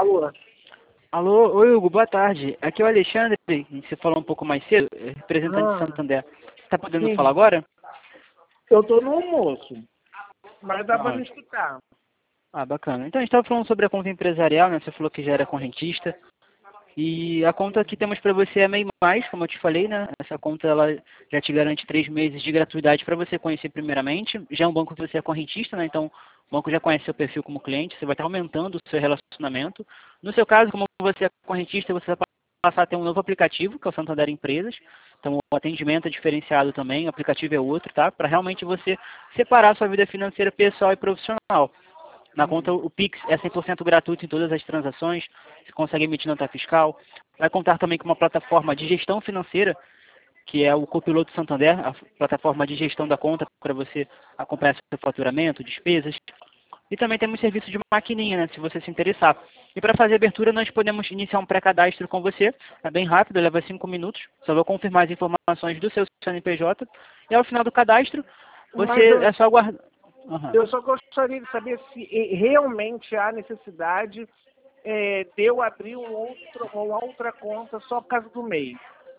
Alô? Alô, oi Hugo, boa tarde. Aqui é o Alexandre, você falou um pouco mais cedo, representante de Ah, Santander. Você está podendo falar sim. agora? Eu tô no almoço, mas dá Tá pra me ótimo. escutar. Bacana. Então a gente estava falando sobre a conta empresarial, né? Você falou que já era correntista. E a conta que temos para você é a MEI Mais, como eu te falei, né? Essa conta ela já te garante 3 meses de gratuidade para você conhecer primeiramente. Já é um banco que você é correntista, né? Então o banco já conhece seu perfil como cliente, você vai estar aumentando o seu relacionamento. No seu caso, como você é correntista, você vai passar a ter um novo aplicativo, que é o Santander Empresas. Então o atendimento é diferenciado também, o aplicativo é outro, tá? Para realmente você separar a sua vida financeira pessoal e profissional. Na conta, o Pix é 100% gratuito em todas as transações, você consegue emitir nota fiscal. Vai contar também com uma plataforma de gestão financeira, que é o Copiloto Santander, a plataforma de gestão da conta para você acompanhar seu faturamento, despesas. E também temos serviço de maquininha, né, se você se interessar. E para fazer a abertura, nós podemos iniciar um pré-cadastro com você. É bem rápido, leva 5 minutos. Só vou confirmar as informações do seu CNPJ. E ao final do cadastro, Mas você é só aguardar. Aham. eu só gostaria de saber se realmente há necessidade de eu abrir uma outra conta só por causa do MEI.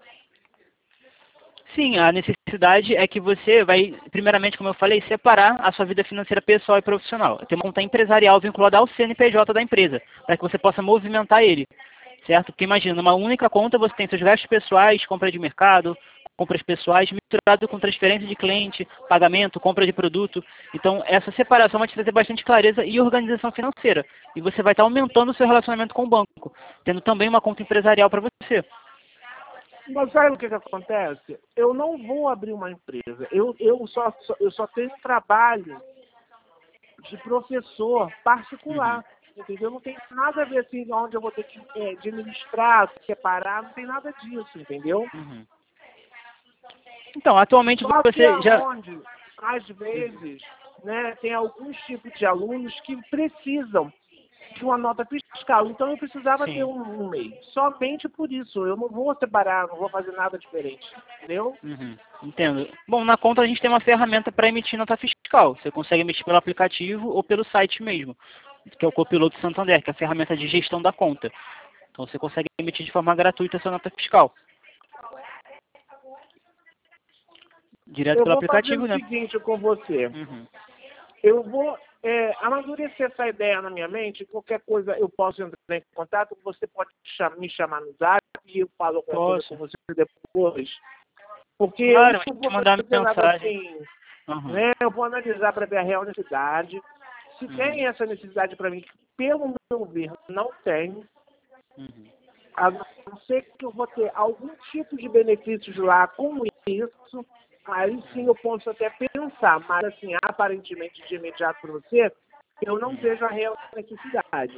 Sim, a necessidade é que você vai, primeiramente, como eu falei, separar a sua vida financeira pessoal e profissional. Tem uma conta empresarial vinculada ao CNPJ da empresa, para que você possa movimentar ele, certo? Porque imagina, numa única conta você tem seus gastos pessoais, compra de mercado, compras pessoais, misturado com transferência de cliente, pagamento, compra de produto. Então, essa separação vai te trazer bastante clareza e organização financeira. E você vai estar aumentando o seu relacionamento com o banco, tendo também uma conta empresarial para você. Mas sabe o que acontece? Eu não vou abrir uma empresa. Eu só tenho trabalho de professor Uhum. particular. Entendeu? Não tem nada a ver assim, onde eu vou ter que administrar, separar, não tem nada disso, entendeu? Uhum. Então, atualmente Só que você já. aonde, às vezes, né, tem alguns tipos de alunos que precisam de uma nota fiscal. Então eu precisava ter Sim. um MEI. Somente por isso. Eu não vou separar, não vou fazer nada diferente. Entendeu? Uhum. Entendo. Bom, na conta a gente tem uma ferramenta para emitir nota fiscal. Você consegue emitir pelo aplicativo ou pelo site mesmo, que é o Copiloto Santander, que é a ferramenta de gestão da conta. Então você consegue emitir de forma gratuita a sua nota fiscal, direto Eu pelo vou fazer o aplicativo, né? seguinte com você. Uhum. Eu vou amadurecer essa ideia na minha mente. Qualquer coisa eu posso entrar em contato. Você pode me chamar no Zap e eu falo alguma coisa com Posso. você depois. Porque eu Claro, não vou te vou mandar fazer uma nada mensagem. assim, Uhum. né? Eu vou analisar para ver a real necessidade. Se Uhum. tem essa necessidade para mim, que, pelo meu ver, não tem, Uhum. a não ser que eu vou ter algum tipo de benefícios lá com isso, aí sim eu posso até pensar, mas assim, aparentemente de imediato para você, eu não vejo a real necessidade.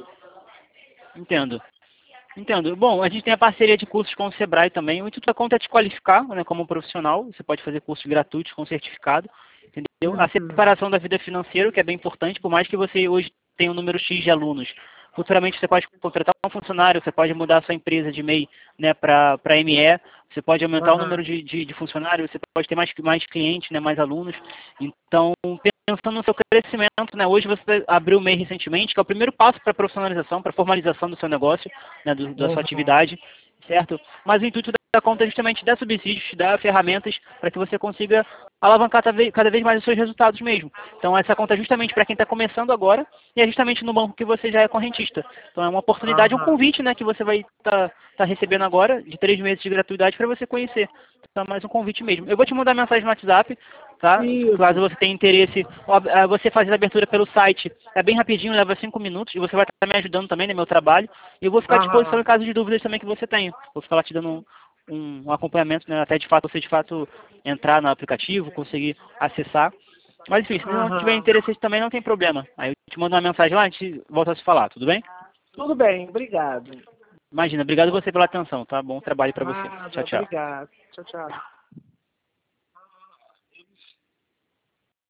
Entendo. Entendo. Bom, a gente tem a parceria de cursos com o Sebrae também. O intuito da conta é te qualificar, né, como um profissional. Você pode fazer cursos gratuitos com certificado, entendeu? A Uhum. separação da vida financeira, que é bem importante, por mais que você hoje tenha um número X de alunos. Futuramente você pode contratar um funcionário, você pode mudar a sua empresa de MEI, né, para ME, você pode aumentar o número Aham. de funcionários, você pode ter mais clientes, né, mais alunos. Então, pensando no seu crescimento, né, hoje você abriu o MEI recentemente, que é o primeiro passo para a profissionalização, para a formalização do seu negócio, né, da sua Uhum. atividade, certo? Mas o intuito da conta é justamente dar subsídios, te dar ferramentas para que você consiga alavancar cada vez mais os seus resultados mesmo. Então essa conta é justamente para quem está começando agora e é justamente no banco que você já é correntista. Então é uma oportunidade, um Aham. convite, né, que você vai estar recebendo agora de 3 meses de gratuidade para você conhecer. Então é mais um convite mesmo. Eu vou te mandar mensagem no WhatsApp, tá? Caso Isso. você tenha interesse, você fazer a abertura pelo site. É bem rapidinho, leva 5 minutos e você vai estar me ajudando também no meu trabalho. E eu vou ficar à disposição em Aham. caso de dúvidas também que você tenha. Vou ficar lá te dando um acompanhamento, né, até de fato você de fato entrar no aplicativo, conseguir acessar. Mas enfim, se não tiver Aham. interesse também não tem problema. Aí eu te mando uma mensagem lá, a gente volta a se falar, tudo bem? Tudo bem, obrigado. Imagina, obrigado você pela atenção, tá? Bom trabalho para você. Nada, Tchau, tchau. obrigado. Tchau, tchau.